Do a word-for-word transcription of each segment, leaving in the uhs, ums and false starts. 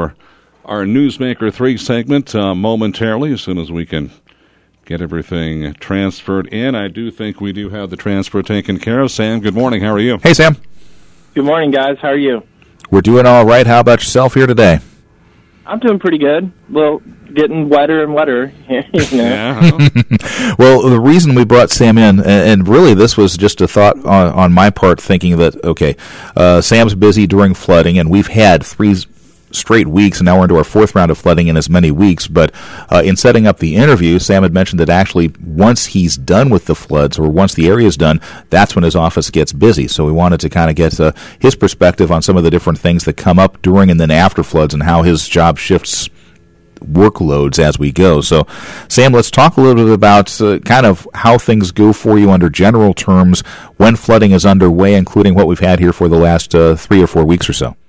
for our Newsmaker three segment uh, momentarily, as soon as we can get everything transferred in. I do think we do have the transfer taken care of. Sam, good morning. How are you? Hey, Sam. Good morning, guys. How are you? We're doing all right. How about yourself here today? I'm doing pretty good. Well, getting wetter and wetter. You know? Yeah. Well, the reason we brought Sam in, and really this was just a thought on, on my part, thinking that, okay, uh, Sam's busy during flooding, and we've had three straight weeks, and now we're into our fourth round of flooding in as many weeks. But uh, in setting up the interview, Sam had mentioned that actually once he's done with the floods, or once the area is done, that's when his office gets busy. So we wanted to kind of get uh, his perspective on some of the different things that come up during and then after floods, and how his job shifts workloads as we go. So, Sam, let's talk a little bit about uh, kind of how things go for you under general terms when flooding is underway, including what we've had here for the last uh, three or four weeks or so.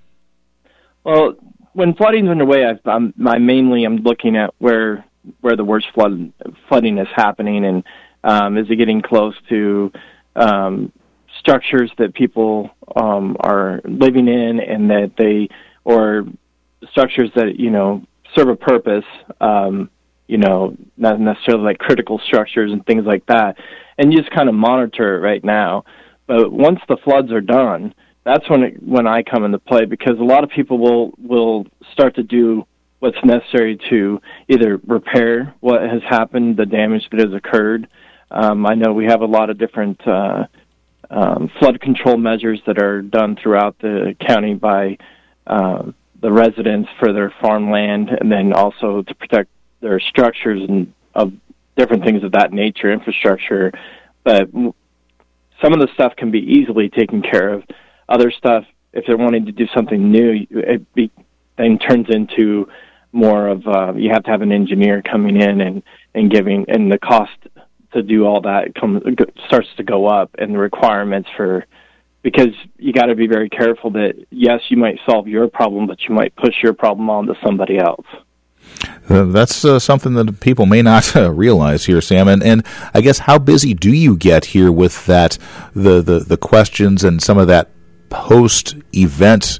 Well, when flooding is underway, I've, I'm, I mainly am looking at where where the worst flood flooding is happening, and um, is it getting close to um, structures that people um, are living in, and that they, or structures that, you know, serve a purpose, um, you know, not necessarily like critical structures and things like that, and you just kind of monitor it right now. But once the floods are done, that's when it, when I come into play, because a lot of people will will start to do what's necessary to either repair what has happened, the damage that has occurred. Um, I know we have a lot of different uh, um, flood control measures that are done throughout the county by uh, the residents for their farmland, and then also to protect their structures and of different things of that nature, infrastructure. But some of the stuff can be easily taken care of. Other stuff, if they're wanting to do something new, it be, then turns into more of uh, you have to have an engineer coming in and, and giving, and the cost to do all that comes starts to go up, and the requirements for, because you got to be very careful that, yes, you might solve your problem, but you might push your problem on to somebody else. Uh, that's uh, something that people may not uh, realize here, Sam. And, and I guess, how busy do you get here with that, the, the, the questions and some of that post-event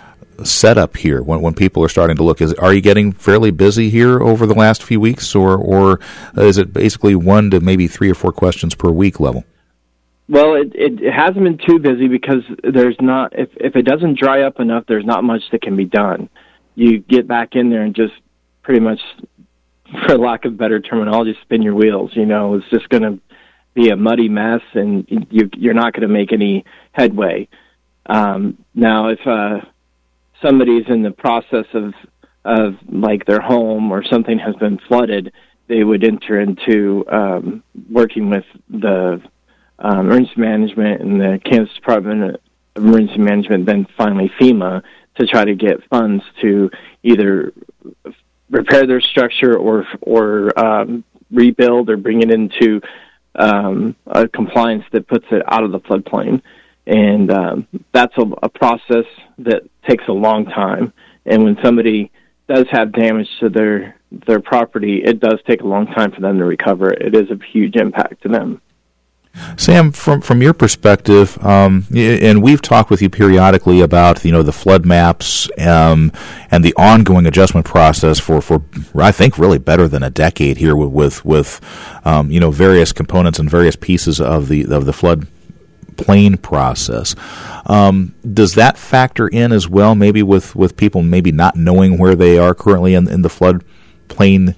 setup here when when people are starting to look? Is are you getting fairly busy here over the last few weeks, or or is it basically one to maybe three or four questions per week level? Well, it, it, it hasn't been too busy, because there's not, if, if it doesn't dry up enough, there's not much that can be done. You get back in there and just pretty much, for lack of better terminology, spin your wheels. You know, it's just going to be a muddy mess, and you, you're not going to make any headway. Um, now, if uh, somebody's in the process of, of, like, their home or something has been flooded, they would enter into um, working with the um, emergency management and the Kansas Department of Emergency Management, then finally FEMA, to try to get funds to either repair their structure or or um, rebuild or bring it into um, a compliance that puts it out of the floodplain. And um, that's a, a process that takes a long time. And when somebody does have damage to their their property, it does take a long time for them to recover. It is a huge impact to them. Sam, from from your perspective, um, and we've talked with you periodically about, you know, the flood maps um, and the ongoing adjustment process for, for I think really better than a decade here with with, with um, you know, various components and various pieces of the of the flood plain process. Um, does that factor in as well, maybe with, with people maybe not knowing where they are currently in, in the flood plain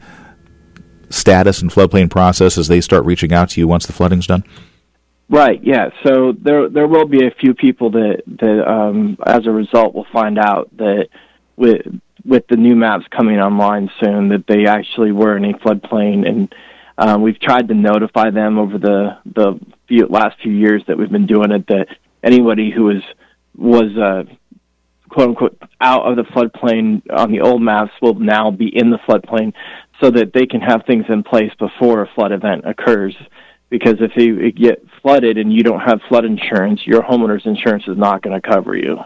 status and floodplain process as they start reaching out to you once the flooding's done? Right, yeah. So there there will be a few people that, that um, as a result, will find out that with with the new maps coming online soon, that they actually were in a floodplain. And um, we've tried to notify them over the, the few, last few years that we've been doing it, that anybody who was, was uh, quote-unquote, out of the floodplain on the old maps will now be in the floodplain, so that they can have things in place before a flood event occurs. Because if you get flooded and you don't have flood insurance, your homeowner's insurance is not going to cover you.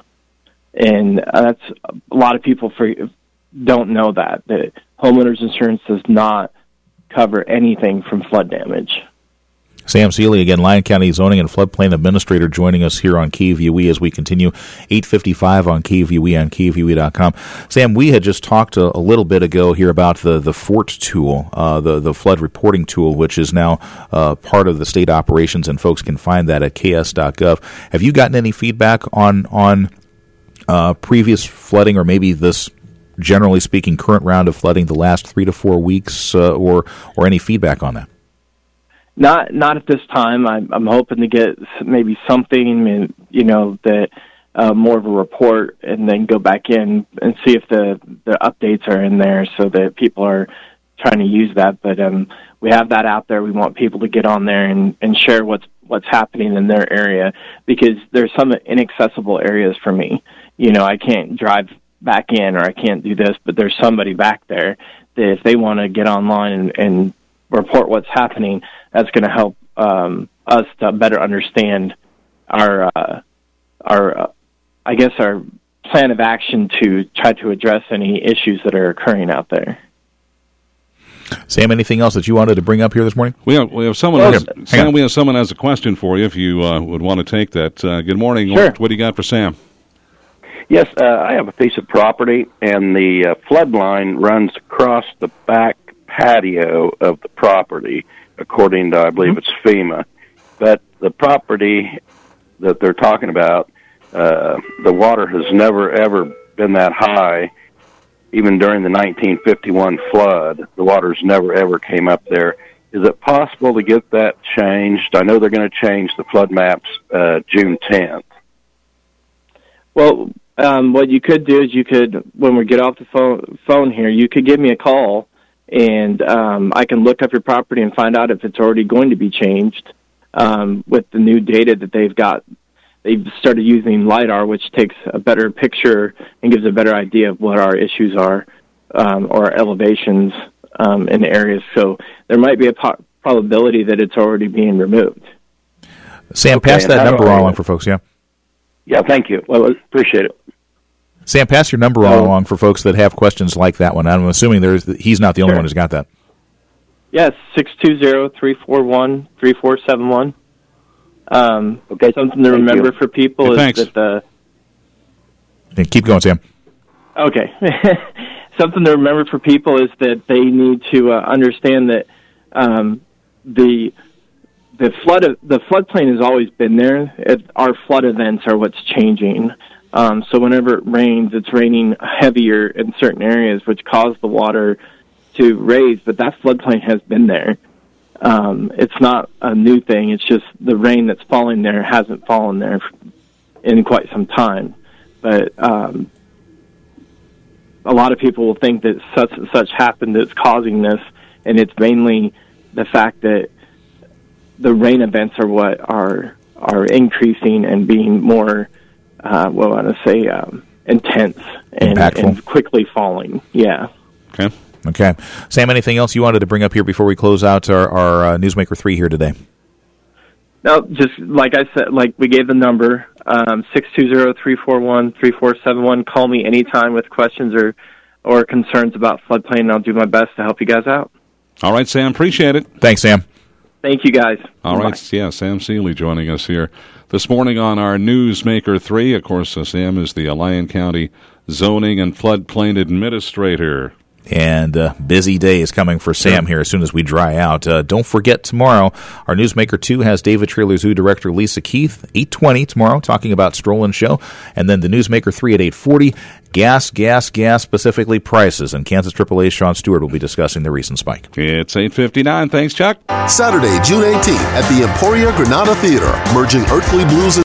And that's, a lot of people for, don't know that, that homeowner's insurance does not cover anything from flood damage. Sam Seeley, again, Lyon County Zoning and Floodplain Administrator, joining us here on K V U E as we continue eight fifty-five on K V U E on K V U E dot com. Sam, we had just talked a, a little bit ago here about the, the FORT tool, uh, the, the flood reporting tool, which is now uh, part of the state operations, and folks can find that at K S dot gov. Have you gotten any feedback on, on uh, previous flooding, or maybe this, generally speaking, current round of flooding the last three to four weeks, uh, or or any feedback on that? Not not at this time. I'm, I'm hoping to get maybe something, you know, that uh, more of a report, and then go back in and see if the, the updates are in there so that people are trying to use that. But um, we have that out there. We want people to get on there and, and share what's what's happening in their area, because there's some inaccessible areas for me. You know, I can't drive back in, or I can't do this, but there's somebody back there that if they want to get online and, and report what's happening, that's going to help um, us to better understand our, uh, our, uh, I guess, our plan of action to try to address any issues that are occurring out there. Sam, anything else that you wanted to bring up here this morning? We have we have someone. Oh, has, hang Sam, on. we have someone has a question for you. If you uh, would want to take that. Uh, good morning. Sure. What, what do you got for Sam? Yes, uh, I have a piece of property, and the uh, flood line runs across the back patio of the property, according to, I believe it's FEMA. But the property that they're talking about, uh, the water has never, ever been that high. Even during the nineteen fifty-one flood, the waters never, ever came up there. Is it possible to get that changed? I know they're going to change the flood maps uh, June tenth. Well, um, what you could do is you could, when we get off the phone, phone here, you could give me a call, and um, I can look up your property and find out if it's already going to be changed um, with the new data that they've got. They've started using LiDAR, which takes a better picture and gives a better idea of what our issues are um, or elevations um, in areas. So there might be a po- probability that it's already being removed. Sam, Okay, pass and that how do number I- along for folks, yeah? Yeah, thank you. Well, appreciate it. Sam, pass your number Oh. along for folks that have questions like that one. I'm assuming there's he's not the only Sure. one who's got that. Yes, six two zero, three four one, three four seven one. Um, Okay, something to thank remember you. for people Hey, is thanks. that the Okay, keep going, Sam. okay, something to remember for people is that they need to uh, understand that um, the the flood of, the floodplain has always been there. It, our flood events are what's changing. Um, so whenever it rains, it's raining heavier in certain areas, which cause the water to raise. But that floodplain has been there. Um, it's not a new thing. It's just the rain that's falling there hasn't fallen there in quite some time. But um, a lot of people will think that such and such happened that's causing this, and it's mainly the fact that the rain events are what are are increasing and being more, uh, what I want to say, um, intense and, Impactful. and quickly falling. Yeah. Okay. Okay. Sam, anything else you wanted to bring up here before we close out our, our uh, Newsmaker three here today? No, just like I said, like we gave the number, um, six two zero, three four one, three four seven one. Call me anytime with questions or, or concerns about floodplain, and I'll do my best to help you guys out. All right, Sam. Appreciate it. Thanks, Sam. Thank you, guys. All Bye. right, yeah, Sam Seeley joining us here this morning on our Newsmaker three. Of course, uh, Sam is the Lyon County Zoning and Floodplain Administrator. And uh, busy days coming for Sam here as soon as we dry out. Uh, don't forget tomorrow, our Newsmaker two has David Trailer Zoo director Lisa Keith, eight twenty tomorrow, talking about Stroll and Show. And then the Newsmaker three at eight forty, gas, gas, gas, specifically prices. And Kansas triple A's Sean Stewart will be discussing the recent spike. It's eight fifty-nine. Thanks, Chuck. Saturday, June eighteenth at the Emporia Granada Theater, merging earthly blues and